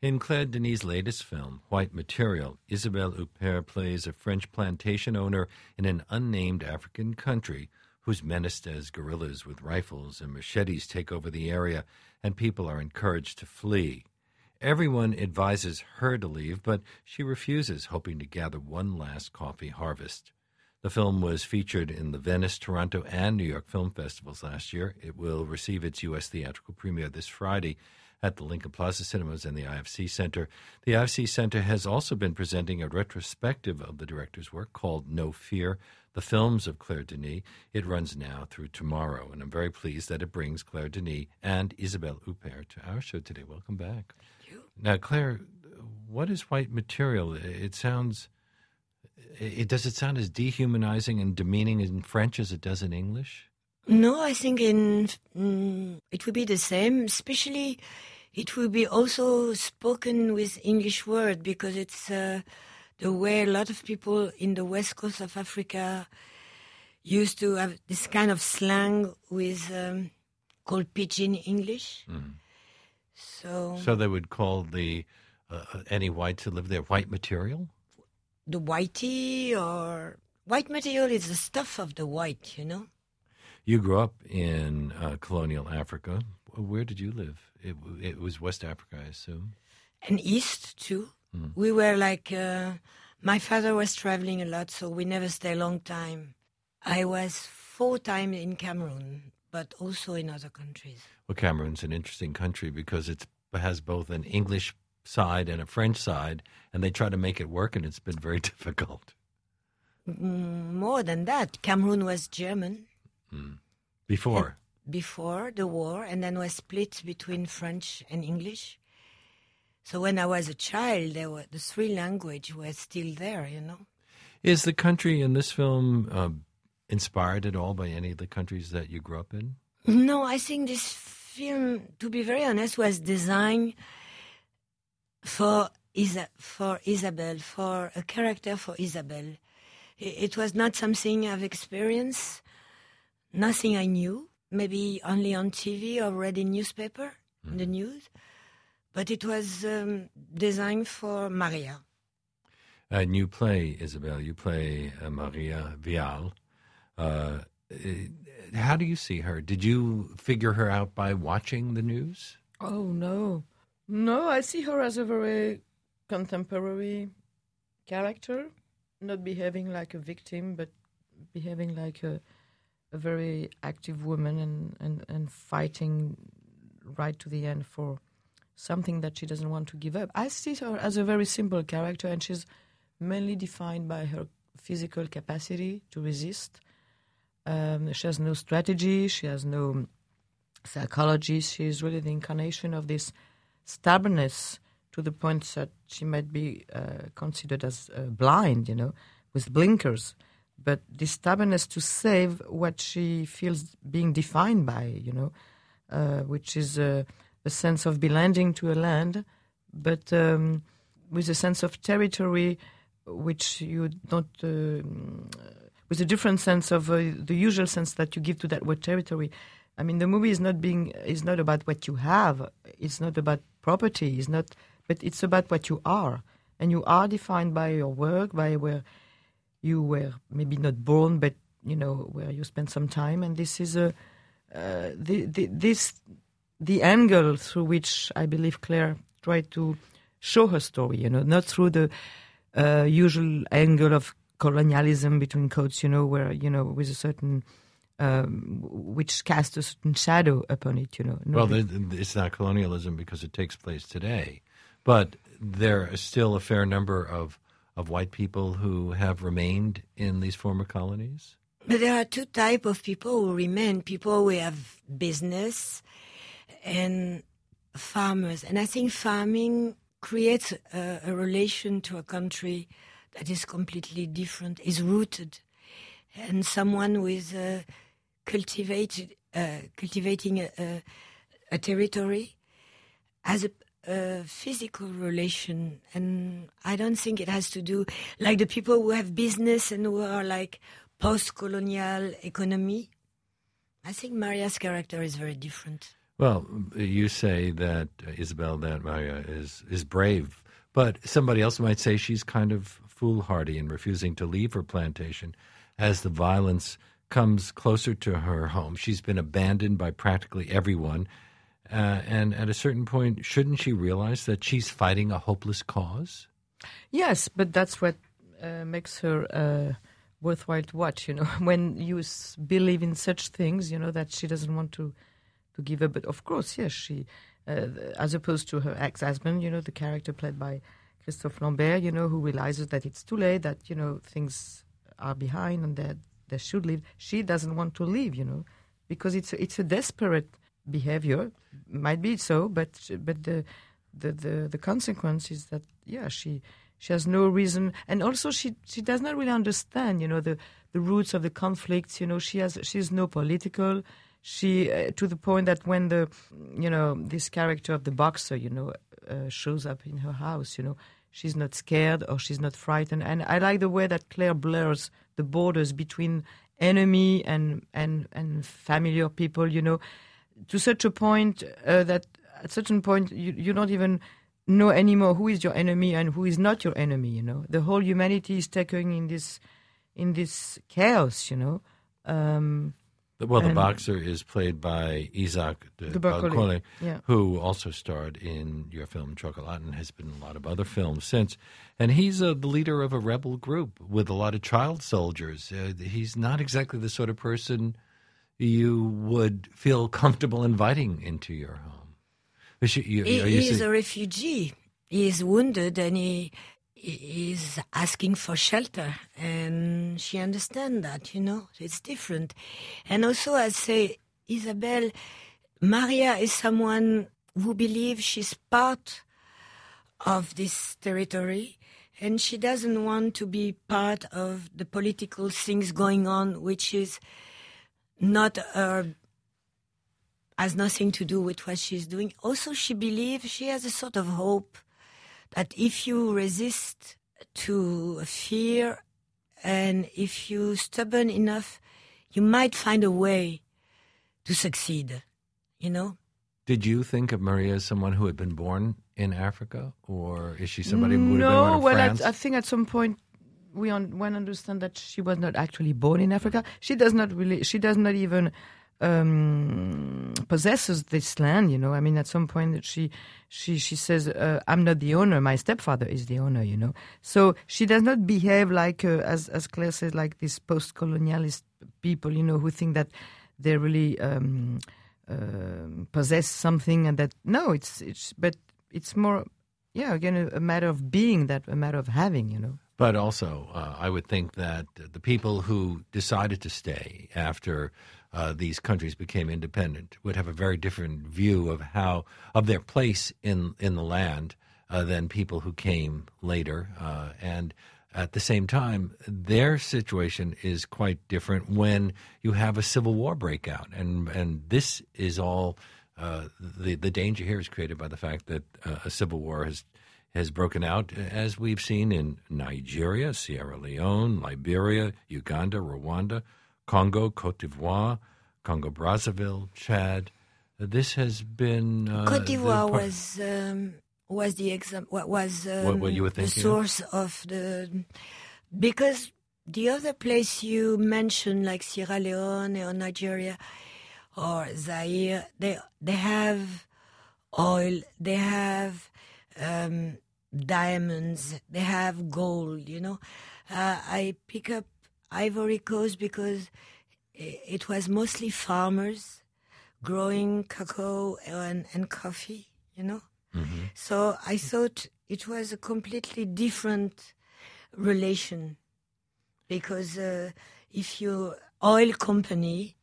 In Claire Denis' latest film, White Material, Isabelle Huppert plays a French plantation owner in an unnamed African country who's menaced as guerrillas with rifles and machetes take over the area, and people are encouraged to flee. Everyone advises her to leave, but she refuses, hoping to gather one last coffee harvest. The film was featured in the Venice, Toronto, and New York Film Festivals last year. It will receive its U.S. theatrical premiere this Friday at the Lincoln Plaza Cinemas and the IFC Center. The IFC Center has also been presenting a retrospective of the director's work called No Fear, the films of Claire Denis. It runs now through tomorrow, and I'm very pleased that it brings Claire Denis and Isabelle Huppert to our show today. Welcome back. Thank you. Now, Claire, what is White Material? Does it sound as dehumanizing and demeaning in French as it does in English? No, I think it will be the same, especially it will be also spoken with English word, because it's the way a lot of people in the west coast of Africa used to have this kind of slang with called pidgin English. Mm. So they would call any whites who live there white material? The whitey, or white material is the stuff of the white, you know. You grew up in colonial Africa. Where did you live? It was West Africa, I assume. And East, too. Mm. We were like, my father was traveling a lot, so we never stay a long time. I was 4 times in Cameroon, but also in other countries. Well, Cameroon's an interesting country because it has both an English side and a French side, and they try to make it work, and it's been very difficult. More than that, Cameroon was German. Mm. Before the war, and then was split between French and English. So when I was a child, the 3 languages were still there, you know. Is the country in this film inspired at all by any of the countries that you grew up in? No, I think this film, to be very honest, was designed for Isabelle, for a character for Isabelle. It was not something I've experienced. Nothing I knew, maybe only on TV or read in newspaper, in the news. But it was designed for Maria. And you play, Isabelle, Maria Vial. How do you see her? Did you figure her out by watching the news? Oh, no. No, I see her as a very contemporary character, not behaving like a victim, but behaving like a very active woman and fighting right to the end for something that she doesn't want to give up. I see her as a very simple character, and she's mainly defined by her physical capacity to resist. She has no strategy, she has no psychology. She's really the incarnation of this stubbornness to the point that she might be considered as blind, you know, with blinkers. But this stubbornness to save what she feels being defined by, you know, which is a sense of belonging to a land, but with a sense of territory which you don't, with a different sense of the usual sense that you give to that word territory. I mean, the movie is not about what you have. It's not about property. But it's about what you are, and you are defined by your work, by where you were maybe not born, but you know where you spent some time. And this is the angle through which I believe Claire tried to show her story. You know, not through the usual angle of colonialism between quotes. You know, where with a certain which casts a certain shadow upon it. You know. Well, it's not colonialism because it takes place today, but there are still a fair number of white people who have remained in these former colonies? But there are 2 types of people who remain. People who have business and farmers. And I think farming creates a relation to a country that is completely different, is rooted. And someone who is cultivating a territory has a physical relation, and I don't think it has to do like the people who have business and who are like post-colonial economy. I think Maria's character is very different. Well, you say that Isabel that Maria is brave, but somebody else might say she's kind of foolhardy in refusing to leave her plantation as the violence comes closer to her home. She's been abandoned by practically everyone. And at a certain point, shouldn't she realize that she's fighting a hopeless cause? Yes, but that's what makes her worthwhile to watch, when you believe in such things, that she doesn't want to give up. But of course, yes, she, as opposed to her ex-husband, the character played by Christophe Lambert, who realizes that it's too late, that, things are behind and that they should leave. She doesn't want to leave, because it's a desperate behavior. Might be so, but the consequence is that, she has no reason, and also she does not really understand, the roots of the conflicts. She's no political. She to the point that when this character of the boxer, shows up in her house, she's not scared or she's not frightened. And I like the way that Claire blurs the borders between enemy and familiar people, to such a point that at certain point you don't even know anymore who is your enemy and who is not your enemy. The whole humanity is taken in this chaos. The boxer is played by Isaac de Barcolle, who also starred in your film Chocolat and has been in a lot of other films since. And he's the leader of a rebel group with a lot of child soldiers. He's not exactly the sort of person you would feel comfortable inviting into your home. He is a refugee. He is wounded and he is asking for shelter. And she understands that, It's different. And also, I say, Isabel, Maria is someone who believes she's part of this territory and she doesn't want to be part of the political things going on, which is not has nothing to do with what she's doing. Also, she believes she has a sort of hope that if you resist to fear and if you're stubborn enough, you might find a way to succeed, Did you think of Maria as someone who had been born in Africa, or is she somebody who would have been born in France? I think at some point one understand that she was not actually born in Africa. She does not even possesses this land, I mean, at some point that she says, I'm not the owner, my stepfather is the owner, So she does not behave like, as Claire says, like these post-colonialist people, who think that they really possess something and that, no, but it's more, again, a matter of being, that a matter of having, But also, I would think that the people who decided to stay after these countries became independent would have a very different view of their place in the land than people who came later. And at the same time, their situation is quite different when you have a civil war breakout. And this is all the danger here is created by the fact that a civil war has broken out, as we've seen in Nigeria, Sierra Leone, Liberia, Uganda, Rwanda, Congo, Cote d'Ivoire, Congo-Brazzaville, Chad. This has been Cote d'Ivoire was the what you were thinking the source of the, because the other place you mentioned, like Sierra Leone or Nigeria or Zaire, they have oil, they have diamonds, they have gold. I pick up Ivory Coast because it was mostly farmers growing cacao and coffee, Mm-hmm. So I thought it was a completely different relation because if you're oil company,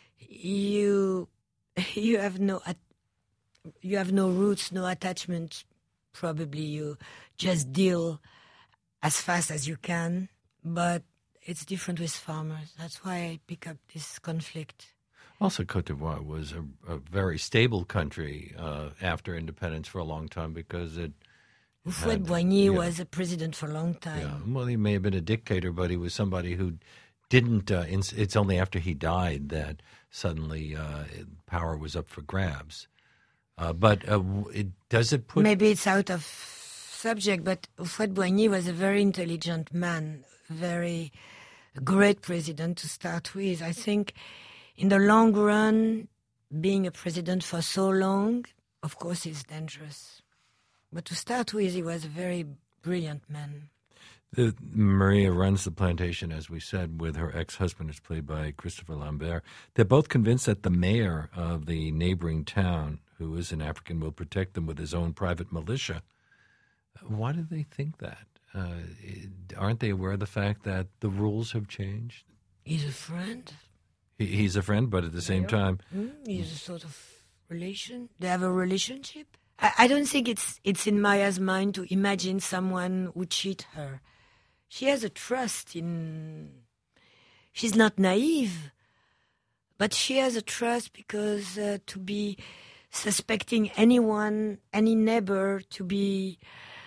you have no roots, no attachment. Probably you just deal as fast as you can, but it's different with farmers. That's why I pick up this conflict. Also, Cote d'Ivoire was a very stable country after independence for a long time because it Houphouët-Boigny was a president for a long time. Yeah, well, he may have been a dictator, but he was somebody who didn't. It's only after he died that suddenly power was up for grabs. But does it put? Maybe it's out of subject, but Houphouët-Boigny was a very intelligent man, very great president to start with. I think in the long run, being a president for so long, of course, is dangerous. But to start with, he was a very brilliant man. Maria runs the plantation, as we said, with her ex-husband, who's played by Christopher Lambert. They're both convinced that the mayor of the neighboring town, who is an African, will protect them with his own private militia. Why do they think that? Aren't they aware of the fact that the rules have changed? He's a friend. He's a friend, but at the same time... He's a sort of relation. They have a relationship. I don't think it's in Maya's mind to imagine someone would cheat her. She has a trust in... She's not naive, but she has a trust because to be suspecting anyone, any neighbor, to be...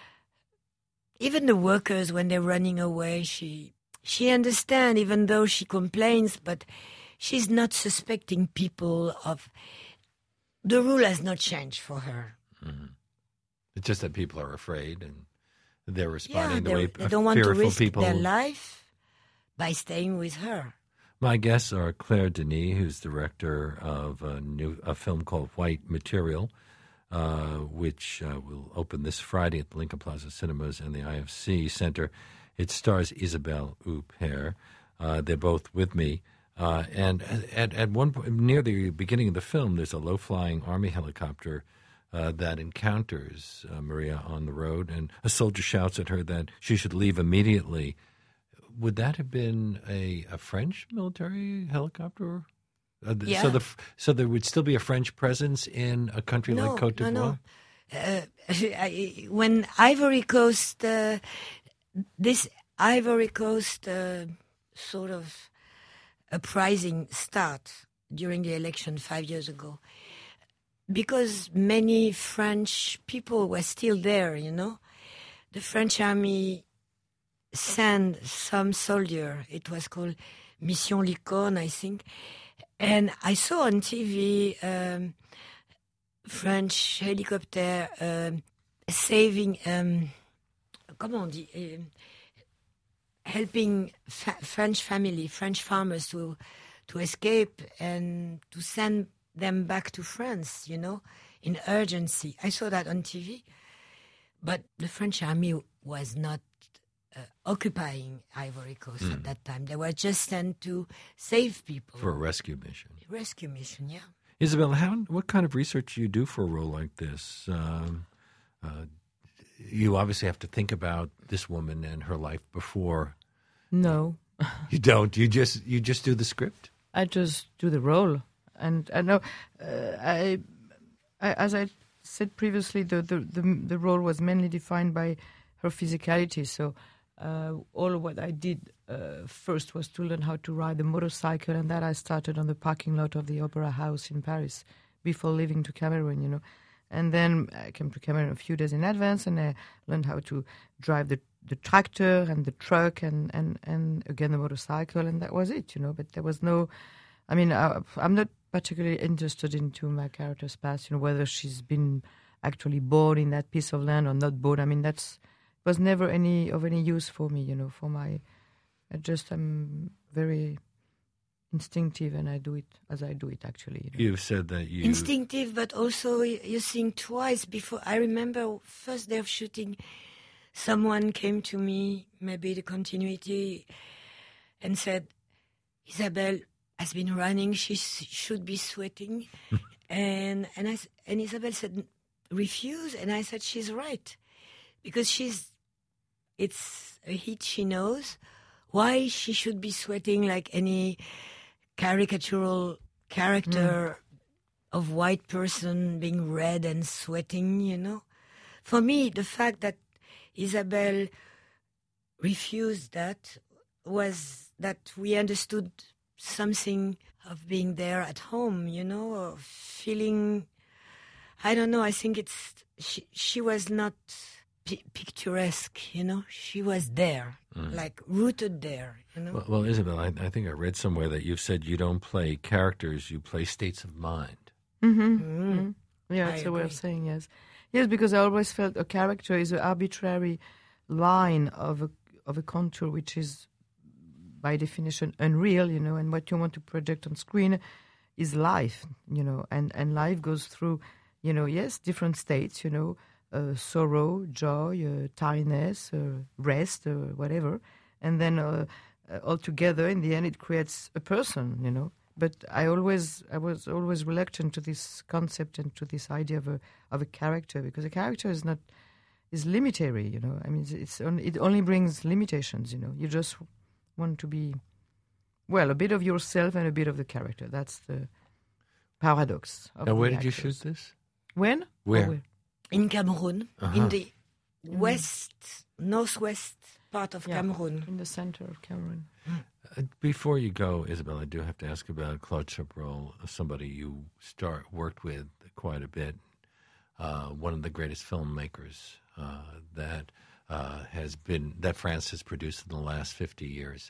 Even the workers, when they're running away, she understands, even though she complains, but she's not suspecting people of... The rule has not changed for her. Mm-hmm. It's just that people are afraid and they're responding the way they don't want to risk people... their life by staying with her. My guests are Claire Denis, who's director of a film called White Material, which will open this Friday at the Lincoln Plaza Cinemas and the IFC Center. It stars Isabelle Huppert. They're both with me. And at one point, near the beginning of the film, there's a low-flying Army helicopter that encounters Maria on the road, and a soldier shouts at her that she should leave immediately. Would that have been a French military helicopter? Yeah. So there would still be a French presence in a country like Côte d'Ivoire? No. When Ivory Coast, this Ivory Coast sort of uprising start during the election 5 years ago, because many French people were still there, the French army sent some soldier. It was called Mission Licorne, I think. And I saw on TV French helicopter saving, comment on dit, helping French farmers to escape and to send them back to France, in urgency. I saw that on TV. But the French army was not occupying Ivory Coast at that time. They were just sent to save people. For a rescue mission. Rescue mission, yeah. Isabelle, what kind of research do you do for a role like this? You obviously have to think about this woman and her life before. No. You don't? You just do the script? I just do the role. And I know, as I said previously, the role was mainly defined by her physicality. So all what I did first was to learn how to ride a motorcycle, and that I started on the parking lot of the Opera House in Paris before leaving to Cameroon, And then I came to Cameroon a few days in advance, and I learned how to drive the tractor and the truck and again the motorcycle, and that was it, But there was no... I mean, I'm not particularly interested into my character's past, whether she's been actually born in that piece of land or not born. I mean, was never of any use for me, I'm very instinctive, and I do it as I do it, actually. You've said that you... Instinctive, but also you think twice before. I remember first day of shooting, someone came to me, maybe the continuity, and said, Isabelle has been running, she should be sweating. and Isabelle said, refuse. And I said, she's right. Because it's a heat she knows. Why she should be sweating like any caricatural character of white person being red and sweating, For me, the fact that Isabelle refused that was that we understood something of being there at home, of feeling, I don't know, I think she was not picturesque, she was there. like rooted there, you know. Well, Isabel, I think I read somewhere that you've said you don't play characters, you play states of mind. Yeah, it's a way of saying yes. Yes, because I always felt a character is an arbitrary line of a contour, which is by definition unreal, you know, and what you want to project on screen is life, you know, and life goes through, you know, yes, different states, you know, sorrow, joy, tiredness, rest, whatever, and then all together in the end it creates a person, you know. But I was always reluctant to this concept and to this idea of a character, because a character is limitary, you know. I mean, it only brings limitations, you know. You just want to be, well, a bit of yourself and a bit of the character. That's the paradox of Now, where the did you actors. shoot this? When? Where? In Cameroon, in the northwest part of Cameroon. In the center of Cameroon. Before you go, Isabel, I do have to ask about Claude Chabrol, somebody you worked with quite a bit, one of the greatest filmmakers that France has produced in the last 50 years.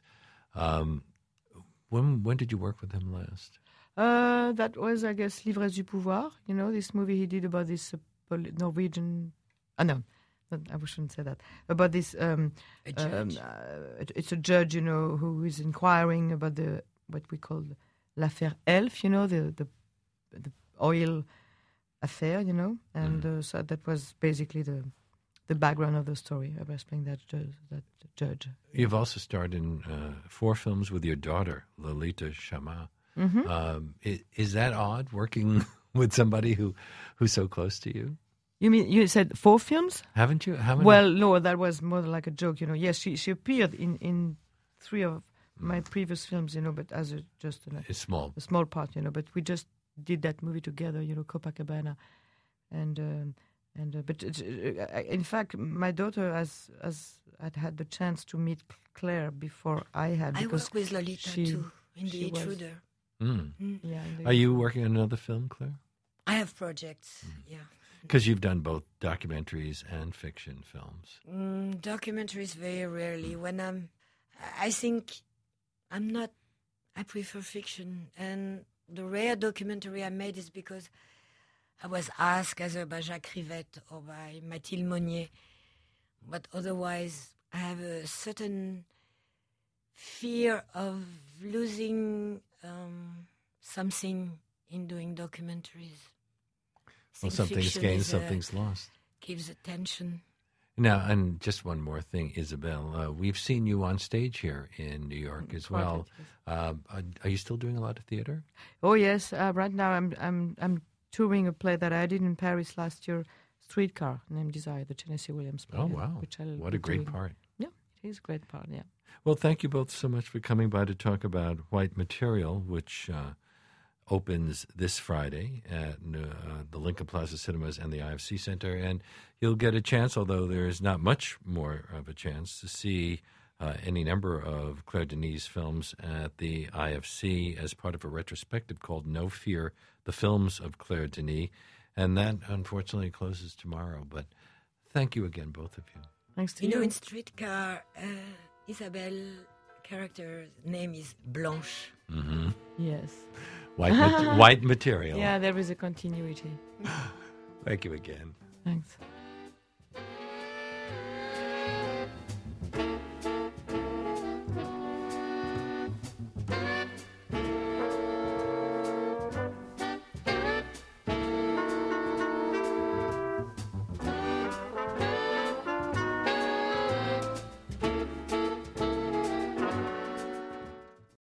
When did you work with him last? That was, I guess, L'ivresse du pouvoir. You know, this movie he did about this Norwegian. No, I shouldn't say that. About this. A judge. It's a judge, you know, who is inquiring about what we call l'affaire Elf. You know, the oil affair. You know, and so that was basically the background of the story. I was playing that judge. You've also starred in 4 films with your daughter, Lolita Chama. Is that odd, working with somebody who's so close to you? You mean you said 4 films? Haven't you? How many? Well, no, that was more like a joke, you know. Yes, she appeared in 3 of my previous films, you know, but as a small part, you know. But we just did that movie together, you know, Copacabana, but in fact, my daughter had the chance to meet Claire before I had. I worked with Lolita too in The Intruder. Yeah. Are you working on another film, Claire? I have projects. Yeah. Because you've done both documentaries and fiction films. Documentaries very rarely. When I prefer fiction, and the rare documentary I made is because I was asked either by Jacques Rivette or by Mathilde Monnier, but otherwise I have a certain fear of losing something in doing documentaries. Well, something's gained, something's lost. Gives attention. Now, and just one more thing, Isabel. We've seen you on stage here in New York as well. Are you still doing a lot of theater? Oh yes. Right now, I'm touring a play that I did in Paris last year, Streetcar, named Desire, the Tennessee Williams play. Oh wow! What a great part! Yeah, it is a great part. Yeah. Well, thank you both so much for coming by to talk about White Material, which opens this Friday at the Lincoln Plaza Cinemas and the IFC Center. And you'll get a chance, although there is not much more of a chance, to see any number of Claire Denis films at the IFC as part of a retrospective called No Fear, the Films of Claire Denis. And that, unfortunately, closes tomorrow. But thank you again, both of you. Thanks to you. You know, in Streetcar, Isabelle character's name is Blanche. Mm-hmm. Yes. White Material. Yeah, there is a continuity. Thank you again. Thanks.